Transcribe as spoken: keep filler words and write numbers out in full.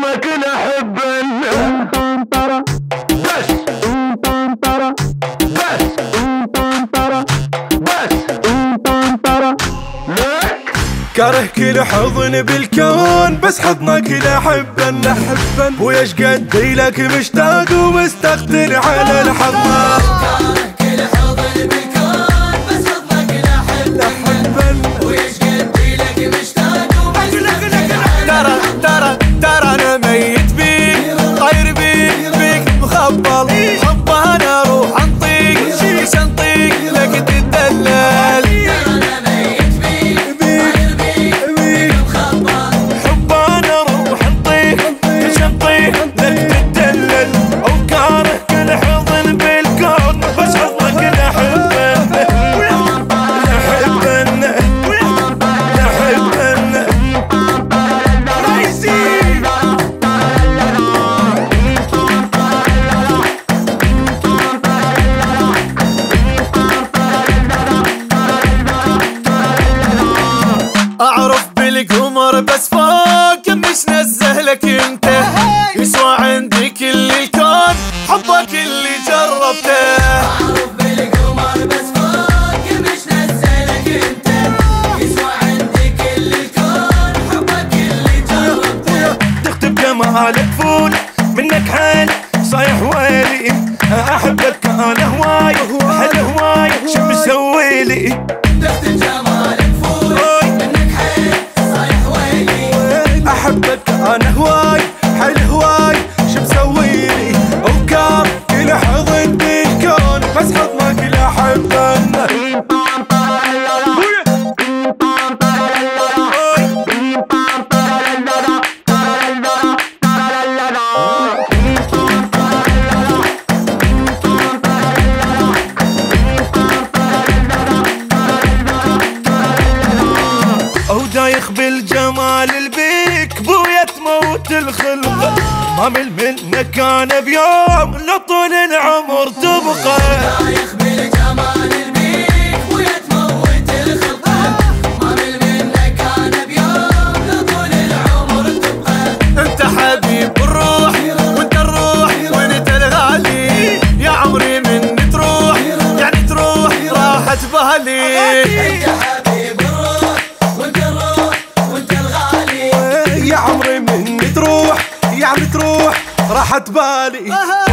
حضنك لأحب بس بس لك كاره كل حضن بالكون، بس حضنك لأحبن أحبن. ويش قد لك مشتاق ومستقدر على الحضن. كاره كل حضن بالكون، بس حضنك لأحبن. ويش قد لك مشتاق ومستقدر على الحضن. ترى ترى ترى أنا ميت بيك، طاير بيك بيك مخبل. حبه أنا روح أنطيك مش أنطيك لك تتدلل. أعرف بالقمر بس فوق مش نزه لك انت. يسوى عندي كل الكون حبك اللي جربته. أعرف بالقمر بس فوق مش نزه لك انت. يسوى عندي كل الكون حبك اللي جربته. تختم جمالك فول منك حال صايح ويلي. أحبك أنا هواي حل هواي شو مسويلي. تختم جمالك فول منك حيل صايح ويلي. أحبك أنا هواي حل هواي شو مسويلي. وكار كل حضن بالكون، بس حضنك لأحبن. أو دايخ بالجمال البيك بويا تموت الخلقة. ما مل منك أنا بيوم لطول العمر تبقى. دايخ بالجمال البيك ويا تموت الخلقة. ما مل منك أنا بيوم لطول العمر تبقى. أنت حبيب الروح وأنت الروح وأنت الغالي. يا عمري من تروح يعني تروح راحت بالي. أنت حبيب الروح وأنت الروح وأنت الغالي. يا عمري من تروح يعني تروح راحت بالي.